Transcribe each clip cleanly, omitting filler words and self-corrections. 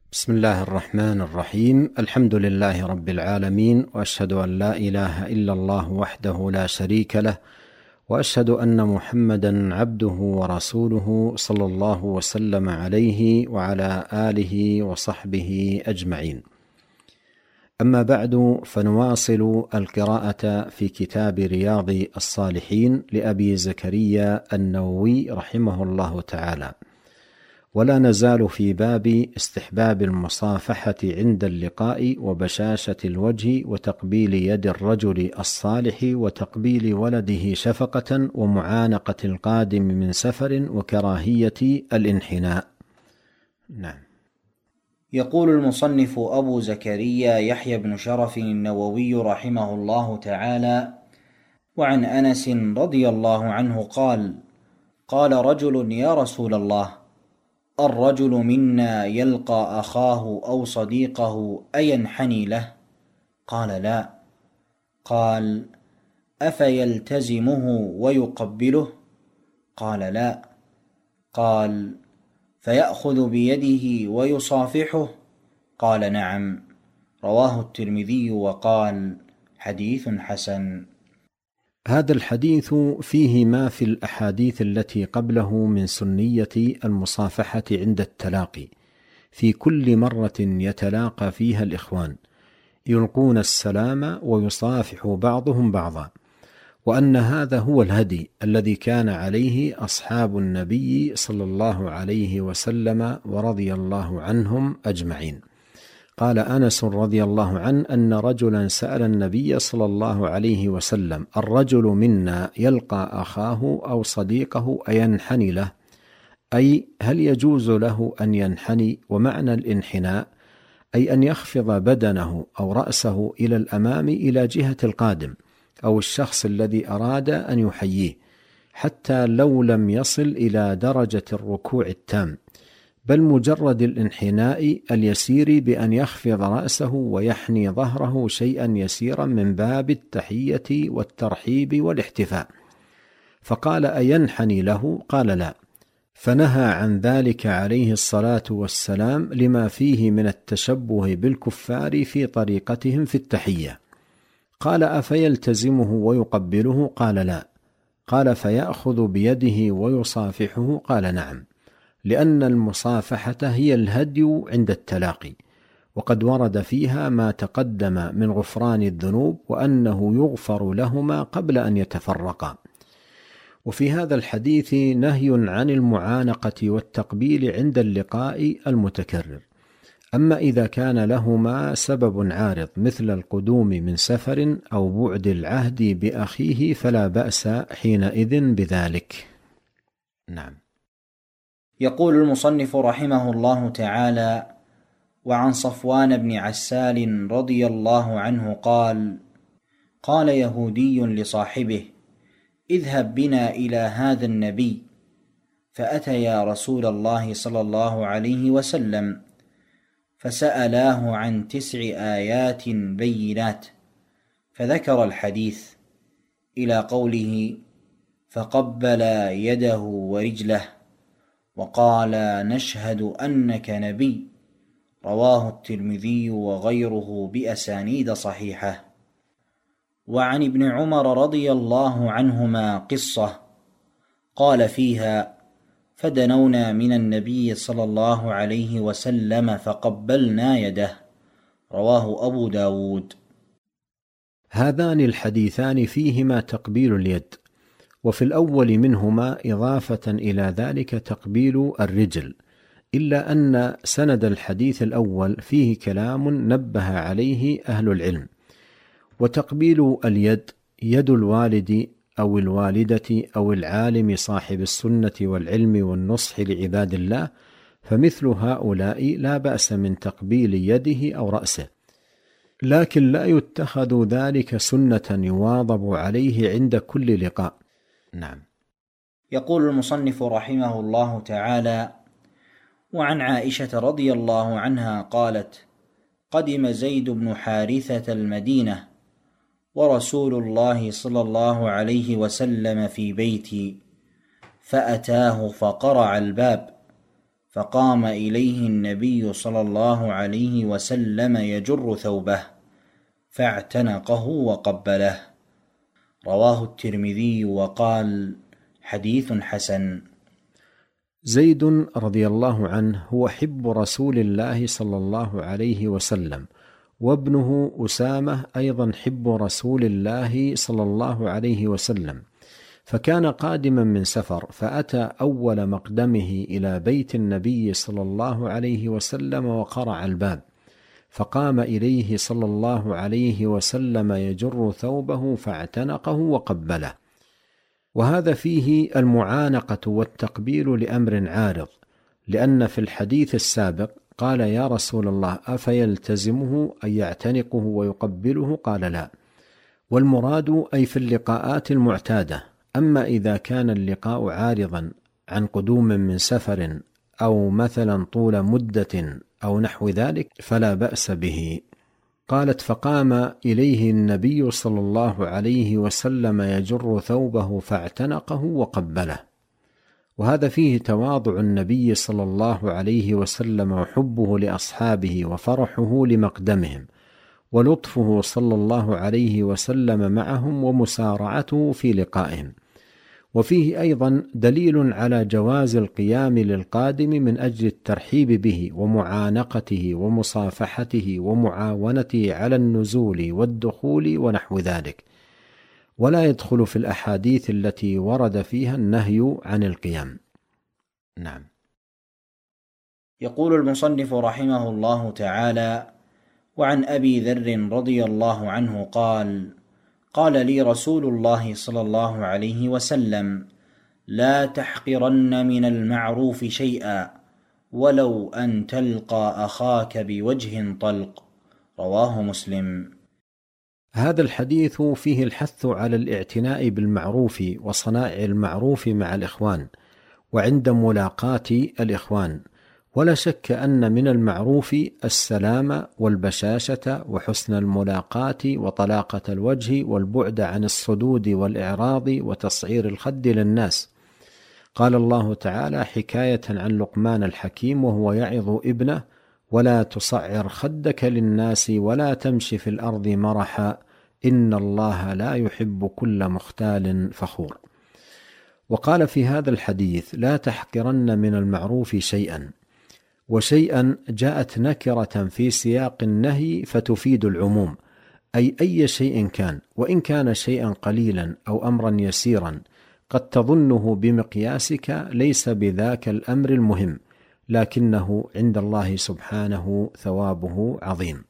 بسم الله الرحمن الرحيم. الحمد لله رب العالمين، وأشهد أن لا إله إلا الله وحده لا شريك له، وأشهد أن محمدا عبده ورسوله صلى الله وسلم عليه وعلى آله وصحبه أجمعين. أما بعد، فنواصل القراءة في كتاب رياض الصالحين لأبي زكريا النووي رحمه الله تعالى، ولا نزال في باب استحباب المصافحة عند اللقاء وبشاشة الوجه وتقبيل يد الرجل الصالح وتقبيل ولده شفقة ومعانقة القادم من سفر وكراهية الانحناء. نعم. يقول المصنف أبو زكريا يحيى بن شرف النووي رحمه الله تعالى: وعن أنس رضي الله عنه قال: قال رجل: يا رسول الله، الرجل منا يلقى أخاه أو صديقه أينحني له؟ قال: لا. قال: أفيلتزمه ويقبله؟ قال: لا. قال: فيأخذ بيده ويصافحه؟ قال: نعم. رواه الترمذي وقال: حديث حسن. هذا الحديث فيه ما في الأحاديث التي قبله من سنية المصافحة عند التلاقي، في كل مرة يتلاقى فيها الإخوان يلقون السلام ويصافح بعضهم بعضا، وأن هذا هو الهدي الذي كان عليه أصحاب النبي صلى الله عليه وسلم ورضي الله عنهم أجمعين. قال أنس رضي الله عنه أن رجلا سأل النبي صلى الله عليه وسلم: الرجل منا يلقى أخاه أو صديقه أينحني له؟ أي هل يجوز له أن ينحني؟ ومعنى الانحناء أي أن يخفض بدنه أو رأسه إلى الأمام إلى جهة القادم أو الشخص الذي أراد أن يحييه، حتى لو لم يصل إلى درجة الركوع التام، بل مجرد الانحناء اليسير بأن يخفض رأسه ويحني ظهره شيئا يسيرا من باب التحية والترحيب والاحتفاء. فقال: أينحني له؟ قال: لا. فنهى عن ذلك عليه الصلاة والسلام لما فيه من التشبه بالكفار في طريقتهم في التحية. قال: أفيلتزمه ويقبله؟ قال: لا. قال: فيأخذ بيده ويصافحه؟ قال: نعم، لأن المصافحة هي الهدي عند التلاقي، وقد ورد فيها ما تقدم من غفران الذنوب وأنه يغفر لهما قبل أن يتفرقا. وفي هذا الحديث نهي عن المعانقة والتقبيل عند اللقاء المتكرر. أما إذا كان لهما سبب عارض مثل القدوم من سفر أو بعد العهد بأخيه فلا بأس حينئذ بذلك. نعم. يقول المصنف رحمه الله تعالى: وعن صفوان بن عسال رضي الله عنه قال: قال يهودي لصاحبه: اذهب بنا إلى هذا النبي. فأتيا رسول الله صلى الله عليه وسلم فسألاه عن 9 آيات بينات، فذكر الحديث إلى قوله: فقبل يده ورجله وقال: نشهد أنك نبي. رواه الترمذي وغيره بأسانيد صحيحة. وعن ابن عمر رضي الله عنهما قصة قال فيها: فدنونا من النبي صلى الله عليه وسلم فقبلنا يده. رواه أبو داود. هذان الحديثان فيهما تقبيل اليد، وفي الأول منهما إضافة إلى ذلك تقبيل الرجل، إلا أن سند الحديث الأول فيه كلام نبه عليه أهل العلم. وتقبيل اليد يد الوالد أو الوالدة أو العالم صاحب السنة والعلم والنصح لعباد الله، فمثل هؤلاء لا بأس من تقبيل يده أو رأسه، لكن لا يتخذ ذلك سنة يواظب عليه عند كل لقاء. نعم. يقول المصنف رحمه الله تعالى: وعن عائشة رضي الله عنها قالت: قدم زيد بن حارثة المدينة ورسول الله صلى الله عليه وسلم في بيتي، فأتاه فقرع الباب، فقام إليه النبي صلى الله عليه وسلم يجر ثوبه فاعتنقه وقبله. رواه الترمذي وقال: حديث حسن. زيد رضي الله عنه هو حب رسول الله صلى الله عليه وسلم، وابنه أسامة أيضا حب رسول الله صلى الله عليه وسلم، فكان قادما من سفر، فأتى أول مقدمه إلى بيت النبي صلى الله عليه وسلم وقرع الباب، فقام إليه صلى الله عليه وسلم يجر ثوبه فاعتنقه وقبله. وهذا فيه المعانقة والتقبيل لأمر عارض، لأن في الحديث السابق قال: يا رسول الله، أفيلتزمه أن يعتنقه ويقبله؟ قال: لا. والمراد أي في اللقاءات المعتادة. أما إذا كان اللقاء عارضا عن قدوم من سفر أو مثلا طول مدة أو نحو ذلك فلا بأس به. قالت: فقام إليه النبي صلى الله عليه وسلم يجر ثوبه فاعتنقه وقبله. وهذا فيه تواضع النبي صلى الله عليه وسلم وحبه لأصحابه وفرحه لمقدمهم، ولطفه صلى الله عليه وسلم معهم ومسارعته في لقائهم. وفيه أيضا دليل على جواز القيام للقادم من أجل الترحيب به ومعانقته ومصافحته ومعاونته على النزول والدخول ونحو ذلك، ولا يدخل في الأحاديث التي ورد فيها النهي عن القيام. نعم. يقول المصنف رحمه الله تعالى: وعن أبي ذر رضي الله عنه قال: قال لي رسول الله صلى الله عليه وسلم: لا تحقرن من المعروف شيئا ولو أن تلقى أخاك بوجه طلق. رواه مسلم. هذا الحديث فيه الحث على الاعتناء بالمعروف وصنائع المعروف مع الإخوان وعند ملاقاة الإخوان. ولا شك أن من المعروف السلام والبشاشة وحسن الملاقاة وطلاقة الوجه والبعد عن الصدود والإعراض وتصعير الخد للناس. قال الله تعالى حكاية عن لقمان الحكيم وهو يعظ ابنه: ولا تصعر خدك للناس ولا تمشي في الأرض مرحا إن الله لا يحب كل مختال فخور. وقال في هذا الحديث: لا تحقرن من المعروف شيئا. وشيئا جاءت نكرة في سياق النهي فتفيد العموم، أي شيء كان، وإن كان شيئا قليلا أو أمرا يسيرا قد تظنه بمقياسك ليس بذاك الأمر المهم، لكنه عند الله سبحانه ثوابه عظيم.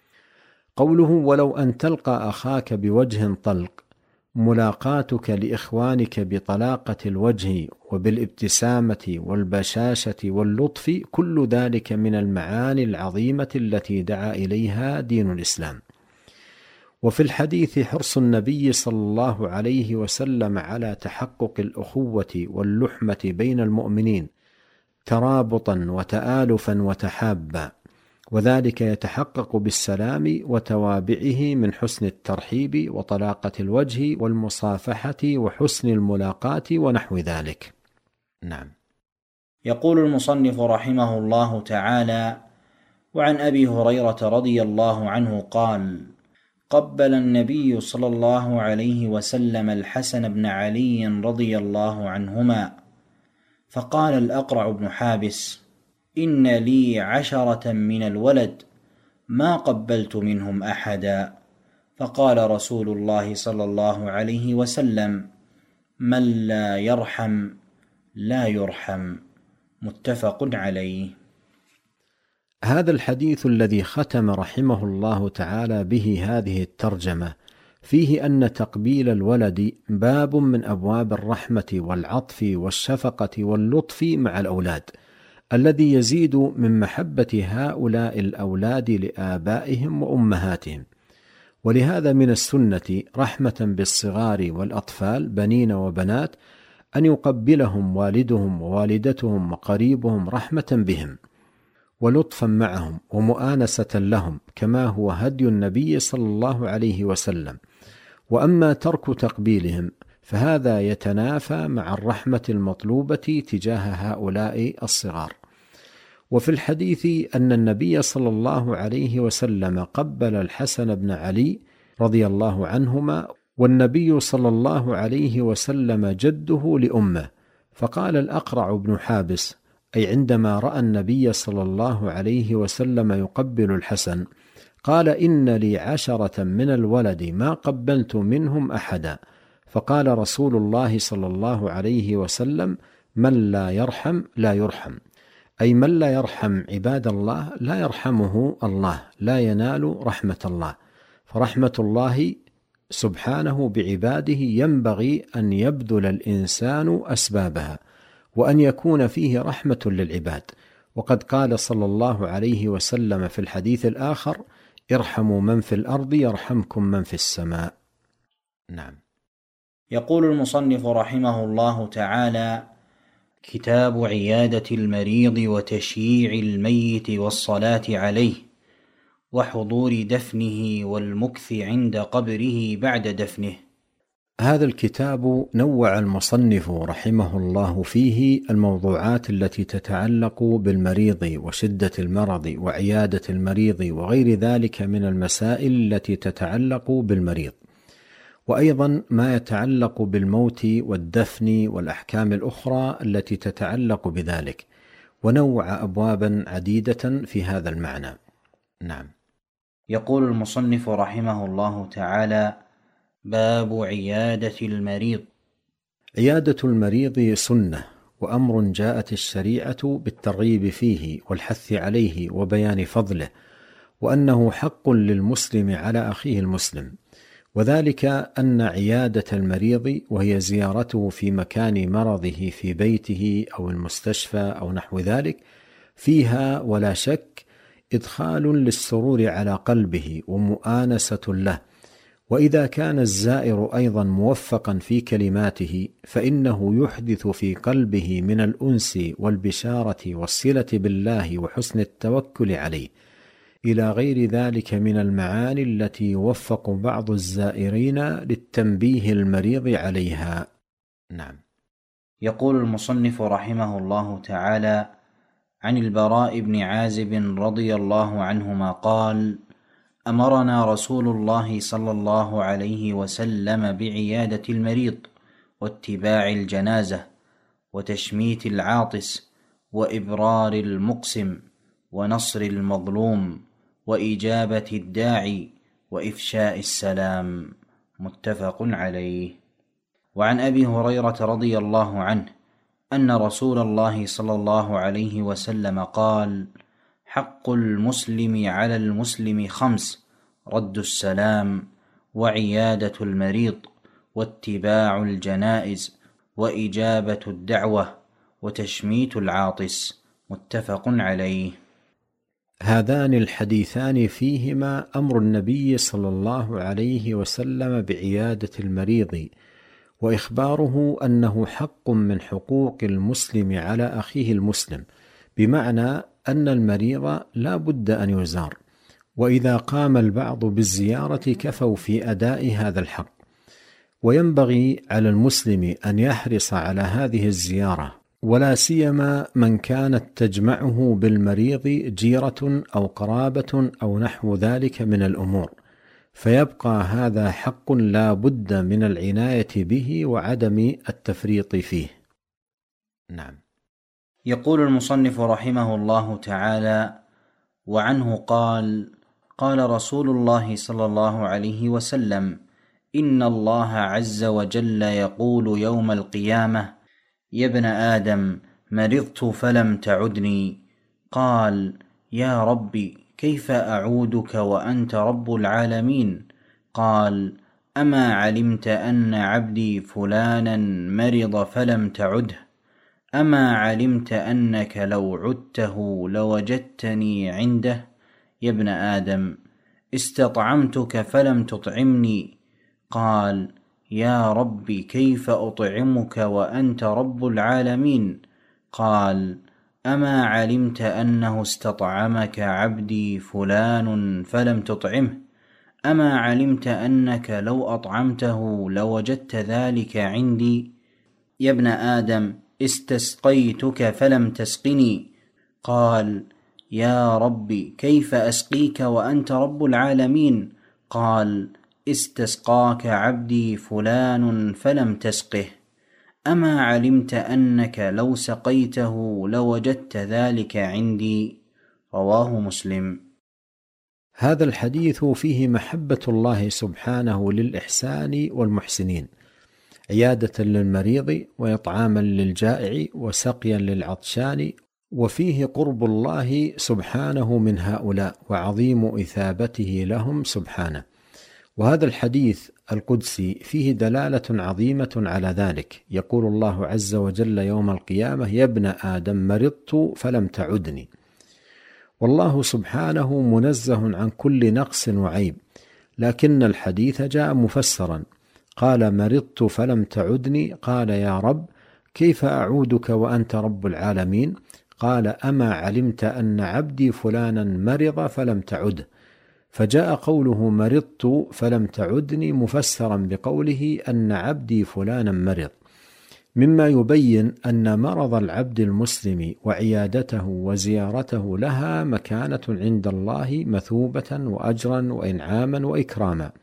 قوله: ولو أن تلقى أخاك بوجه طلق، ملاقاتك لإخوانك بطلاقة الوجه وبالابتسامة والبشاشة واللطف، كل ذلك من المعاني العظيمة التي دعا إليها دين الإسلام. وفي الحديث حرص النبي صلى الله عليه وسلم على تحقق الأخوة واللحمة بين المؤمنين ترابطا وتآلفا وتحابا، وذلك يتحقق بالسلام وتوابعه من حسن الترحيب وطلاقة الوجه والمصافحة وحسن الملاقاة ونحو ذلك. نعم. يقول المصنف رحمه الله تعالى: وعن أبي هريرة رضي الله عنه قال: قبل النبي صلى الله عليه وسلم الحسن بن علي رضي الله عنهما، فقال الأقرع بن حابس: إن لي 10 من الولد ما قبلت منهم أحدا. فقال رسول الله صلى الله عليه وسلم: من لا يرحم لا يرحم. متفق عليه. هذا الحديث الذي ختم رحمه الله تعالى به هذه الترجمة فيه أن تقبيل الولد باب من أبواب الرحمة والعطف والشفقة واللطف مع الأولاد، الذي يزيد من محبة هؤلاء الأولاد لآبائهم وأمهاتهم. ولهذا من السنة رحمة بالصغار والأطفال بنين وبنات أن يقبلهم والدهم ووالدتهم وقريبهم رحمة بهم ولطفا معهم ومؤانسة لهم، كما هو هدي النبي صلى الله عليه وسلم. وأما ترك تقبيلهم فهذا يتنافى مع الرحمة المطلوبة تجاه هؤلاء الصغار. وفي الحديث أن النبي صلى الله عليه وسلم قبل الحسن بن علي رضي الله عنهما، والنبي صلى الله عليه وسلم جده لأمه، فقال الأقرع بن حابس، أي عندما رأى النبي صلى الله عليه وسلم يقبل الحسن، قال: إن لي 10 من الولد ما قبلت منهم أحدا. فقال رسول الله صلى الله عليه وسلم: من لا يرحم لا يرحم، أي من لا يرحم عباد الله لا يرحمه الله، لا ينال رحمة الله. فرحمة الله سبحانه بعباده ينبغي أن يبذل الإنسان أسبابها، وأن يكون فيه رحمة للعباد. وقد قال صلى الله عليه وسلم في الحديث الآخر: ارحموا من في الأرض يرحمكم من في السماء. نعم. يقول المصنف رحمه الله تعالى: كتاب عيادة المريض وتشييع الميت والصلاة عليه وحضور دفنه والمكث عند قبره بعد دفنه. هذا الكتاب نوع المصنف رحمه الله فيه الموضوعات التي تتعلق بالمريض وشدة المرض وعيادة المريض وغير ذلك من المسائل التي تتعلق بالمريض، وأيضا ما يتعلق بالموت والدفن والأحكام الأخرى التي تتعلق بذلك، ونوع أبوابا عديدة في هذا المعنى. نعم. يقول المصنف رحمه الله تعالى: باب عيادة المريض. عيادة المريض سنة، وأمر جاءت الشريعة بالترغيب فيه والحث عليه وبيان فضله، وأنه حق للمسلم على أخيه المسلم، وذلك أن عيادة المريض وهي زيارته في مكان مرضه في بيته أو المستشفى أو نحو ذلك فيها ولا شك إدخال للسرور على قلبه ومؤانسة له، وإذا كان الزائر أيضا موفقا في كلماته فإنه يحدث في قلبه من الأنس والبشارة والصلة بالله وحسن التوكل عليه، إلى غير ذلك من المعاني التي يوفق بعض الزائرين للتنبيه المريض عليها. نعم. يقول المصنف رحمه الله تعالى: عن البراء بن عازب رضي الله عنهما قال: أمرنا رسول الله صلى الله عليه وسلم بعيادة المريض واتباع الجنازة وتشميت العاطس وإبرار المقسم ونصر المظلوم وإجابة الداعي وإفشاء السلام. متفق عليه. وعن أبي هريرة رضي الله عنه أن رسول الله صلى الله عليه وسلم قال: حق المسلم على المسلم 5: رد السلام وعيادة المريض واتباع الجنائز وإجابة الدعوة وتشميت العاطس. متفق عليه. هذان الحديثان فيهما أمر النبي صلى الله عليه وسلم بعيادة المريض، وإخباره أنه حق من حقوق المسلم على أخيه المسلم، بمعنى أن المريض لا بد أن يزار، وإذا قام البعض بالزيارة كفوا في أداء هذا الحق. وينبغي على المسلم أن يحرص على هذه الزيارة، ولا سيما من كانت تجمعه بالمريض جيرة أو قرابة أو نحو ذلك من الأمور، فيبقى هذا حق لا بد من العناية به وعدم التفريط فيه. نعم. يقول المصنف رحمه الله تعالى: وعنه قال: قال رسول الله صلى الله عليه وسلم: إن الله عز وجل يقول يوم القيامة: يا ابن آدم مرضت فلم تعدني. قال: يا ربي كيف أعودك وأنت رب العالمين؟ قال: أما علمت أن عبدي فلانا مرض فلم تعده؟ أما علمت أنك لو عدته لوجدتني عنده؟ يا ابن آدم استطعمتك فلم تطعمني. قال: يا ربي كيف أطعمك وأنت رب العالمين؟ قال: أما علمت أنه استطعمك عبدي فلان فلم تطعمه؟ أما علمت أنك لو أطعمته لوجدت ذلك عندي؟ يا ابن آدم استسقيتك فلم تسقني. قال: يا رب كيف أسقيك وأنت رب العالمين؟ قال: استسقاك عبدي فلان فلم تسقه، أما علمت أنك لو سقيته لوجدت ذلك عندي؟ رواه مسلم. هذا الحديث فيه محبة الله سبحانه للإحسان والمحسنين، عيادة للمريض وإطعاما للجائع وسقيا للعطشان، وفيه قرب الله سبحانه من هؤلاء وعظيم إثابته لهم سبحانه. وهذا الحديث القدسي فيه دلالة عظيمة على ذلك. يقول الله عز وجل يوم القيامة: يا ابن آدم مرضت فلم تعدني. والله سبحانه منزه عن كل نقص وعيب، لكن الحديث جاء مفسرا. قال: مرضت فلم تعدني. قال: يا رب كيف أعودك وأنت رب العالمين؟ قال: أما علمت أن عبدي فلانا مرض فلم تعده. فجاء قوله مرضت فلم تعدني مفسرا بقوله أن عبدي فلانا مرض، مما يبين أن مرض العبد المسلم وعيادته وزيارته لها مكانة عند الله مثوبة وأجرا وإنعاما وإكراما.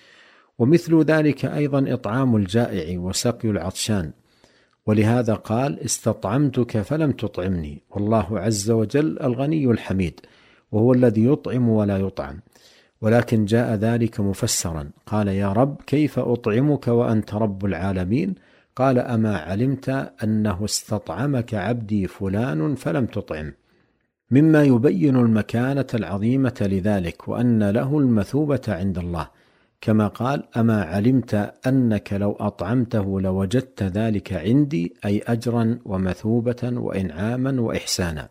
ومثل ذلك أيضا إطعام الجائع وسقي العطشان، ولهذا قال: استطعمتك فلم تطعمني. والله عز وجل الغني الحميد، وهو الذي يطعم ولا يطعم، ولكن جاء ذلك مفسرا. قال: يا رب كيف أطعمك وأنت رب العالمين؟ قال: أما علمت أنه استطعمك عبدي فلان فلم تطعم، مما يبين المكانة العظيمة لذلك، وأن له المثوبة عند الله، كما قال: أما علمت أنك لو أطعمته لوجدت ذلك عندي، أي أجرا ومثوبة وإنعاما وإحسانا.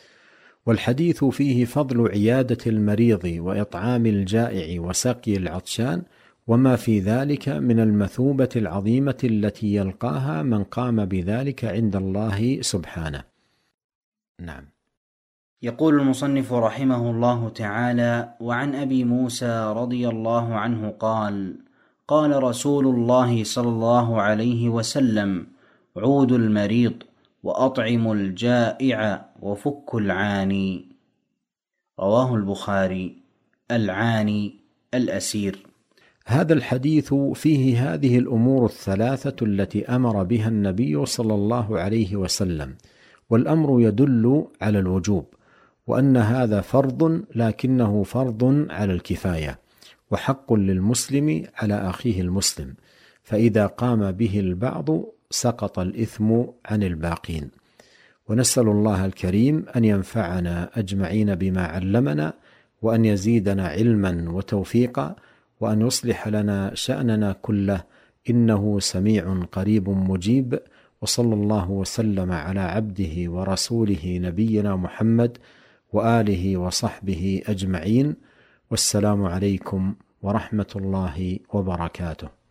والحديث فيه فضل عيادة المريض وإطعام الجائع وسقي العطشان، وما في ذلك من المثوبة العظيمة التي يلقاها من قام بذلك عند الله سبحانه. نعم. يقول المصنف رحمه الله تعالى: وعن أبي موسى رضي الله عنه قال: قال رسول الله صلى الله عليه وسلم: عودوا المريض وأطعموا الجائع وفكوا العاني. رواه البخاري. العاني الأسير. هذا الحديث فيه هذه الأمور الثلاثة التي أمر بها النبي صلى الله عليه وسلم، والأمر يدل على الوجوب، وأن هذا فرض، لكنه فرض على الكفاية، وحق للمسلم على أخيه المسلم، فإذا قام به البعض سقط الإثم عن الباقين. ونسأل الله الكريم أن ينفعنا أجمعين بما علمنا، وأن يزيدنا علما وتوفيقا، وأن يصلح لنا شأننا كله، إنه سميع قريب مجيب. وصلى الله وسلم على عبده ورسوله نبينا محمد وآله وصحبه أجمعين، والسلام عليكم ورحمة الله وبركاته.